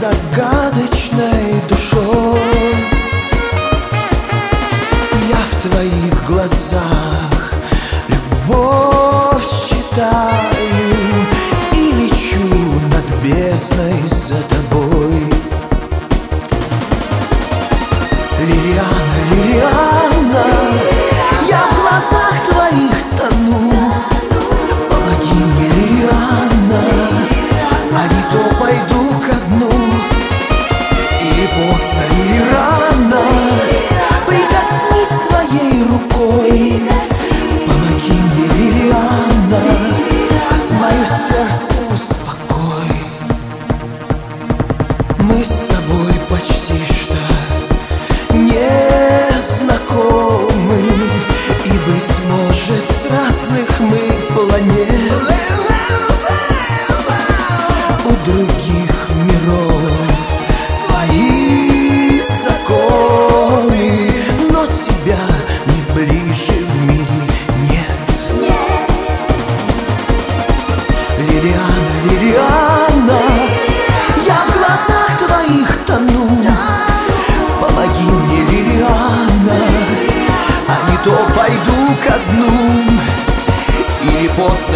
загадочной душой. Я в твоих глазах любовь читаю и лечу над бездной за тобой. Лилиана, Лилиана, я в глазах твоих тону. Помоги мне, Лилиана, а не то пойду ко дну. Или поздно, или рано, прикоснись своей рукой. Помоги мне, Лилиана, мое сердце успокой. Мы с тобой почти что не знакомы, и, быть может, с разных мы планет, у других миров свои законы, но тебя не ближе в мире нет. Лилиана, Лилиана, я в глазах твоих тону. Помоги мне, Лилиана, а не то пойду ко дну. Или поздно,